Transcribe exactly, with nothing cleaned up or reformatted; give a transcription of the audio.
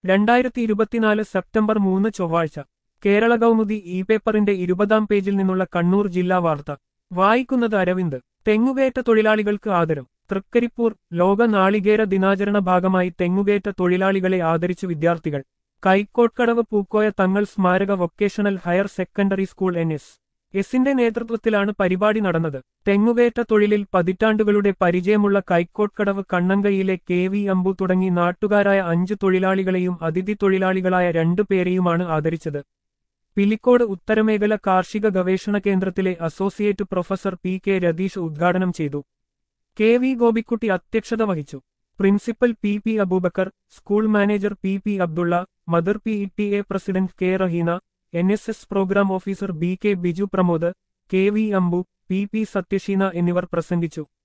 രണ്ടായിരത്തി ഇരുപത്തിനാല് സെപ്റ്റംബർ മൂന്ന് ചൊവ്വാഴ്ച കേരള കൗമുദി ഇ പേപ്പറിന്റെ ഇരുപതാം പേജിൽ നിന്നുള്ള കണ്ണൂർ ജില്ലാ വാർത്ത വായിക്കുന്നത് അരവിന്ദ്. തെങ്ങുകയറ്റ തൊഴിലാളികൾക്ക് ആദരം. തൃക്കരിപ്പൂർ. ലോക നാളികേര ദിനാചരണ ഭാഗമായി തെങ്ങുകയറ്റ തൊഴിലാളികളെ ആദരിച്ചു വിദ്യാർത്ഥികൾ. കൈക്കോട്ട്കടവ് പൂക്കോയ തങ്ങൾ സ്മാരക vocational higher secondary school N S എസിന്റെ നേതൃത്വത്തിലാണ് പരിപാടി നടന്നത്. തെങ്ങുകയറ്റ തൊഴിലിൽ പതിറ്റാണ്ടുകളുടെ പരിചയമുള്ള കൈക്കോട്ട്കടവ് കണ്ണങ്കയിലെ കെ വി അമ്പു തുടങ്ങി നാട്ടുകാരായ അഞ്ച് തൊഴിലാളികളെയും അതിഥി തൊഴിലാളികളായ രണ്ടു പേരെയുമാണ് ആദരിച്ചത്. പിലിക്കോട് ഉത്തരമേഖല കാർഷിക ഗവേഷണ കേന്ദ്രത്തിലെ associate professor P K Ratheesh ഉദ്ഘാടനം ചെയ്തു. കെ വി ഗോപിക്കുട്ടി അധ്യക്ഷത വഹിച്ചു. Principal P P Abubacker, school manager P P Abdulla, mother P E T A president K Raheena, N S S programme officer B K Biju Pramod, K V Ambu, P P Sathyasheena എന്നിവർ പ്രസംഗിച്ചു.